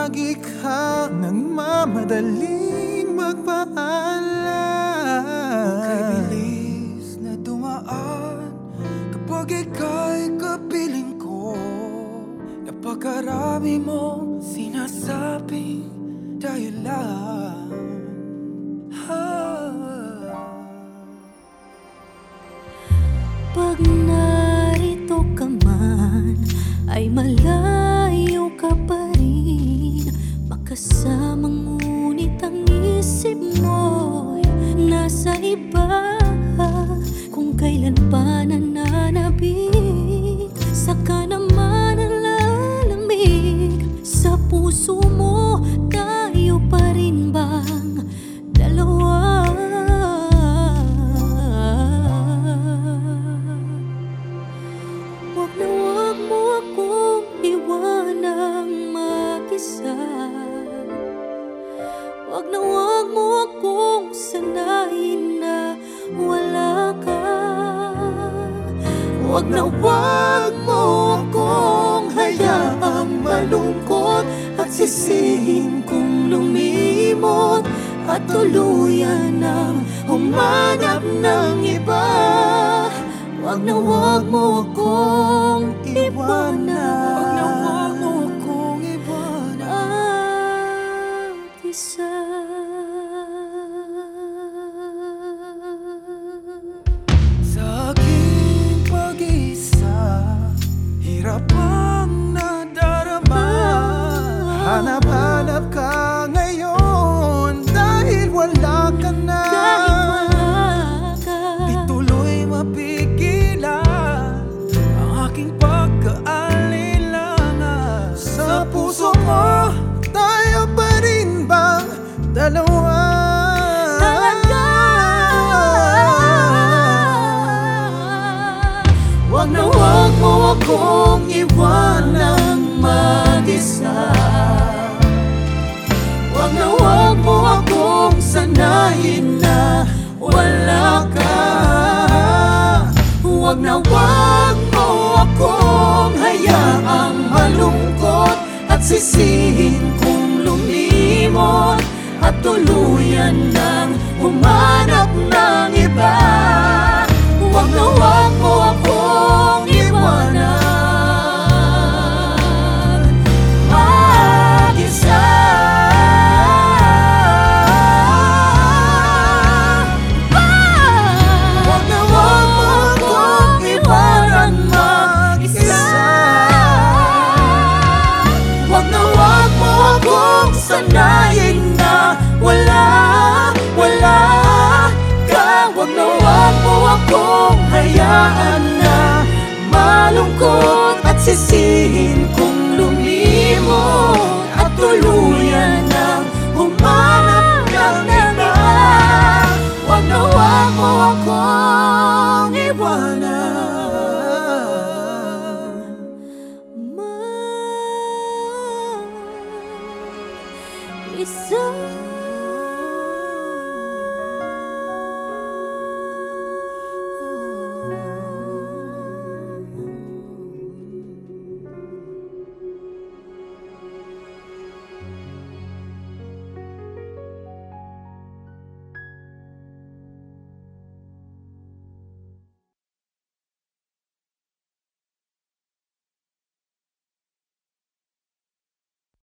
lagi kang nagmamadaling magpaalam. Kay bilis na dumaan kapag ika'y kapiling ko. Napakarami mong sinasabing dahilan. Pag narito ka man, ay malayo ka pa rin. Makasama ngunit ang isip mo'y nasa iba. Kung kailan pa nananabik, saka naman ang lalamig sa puso mo. Tayo pa rin bang dalawa? Wag mo akong iwanang mag-isa. Wag mo akong sanayin na wala ka. Wag mo akong hayaang malungkot at sisihin kong lumimot at tuluyan ng humanap ng iba. Wag mo akong iwanan. Wag mo akong iwanan mag-isa. Sa aking pag-isa, hirap ang nadarama. Hanap-hanap ka ngayon dahil wala ka na. Di tuloy mapigilan ang aking pagkaalilana. Sa puso ko, tayo pa rin bang dalawa? Wag mo akong iwanang mag-isa. Wag mo akong sanayin na wala ka. Wag mo akong hayaang malungkot at sisihin kong lumimot at tuluyan ng humanap ng iba. Wag mo akong iwanan mag-isa. Wag mo akong iwanan mag-isa. Wag mo akong sanayin na wala ka. Wag mo akong hayaan na malungkot at sisihin kong lumimot at tuluyan ng humanap ng iba. Wag mo akong iwanan Mag-isa.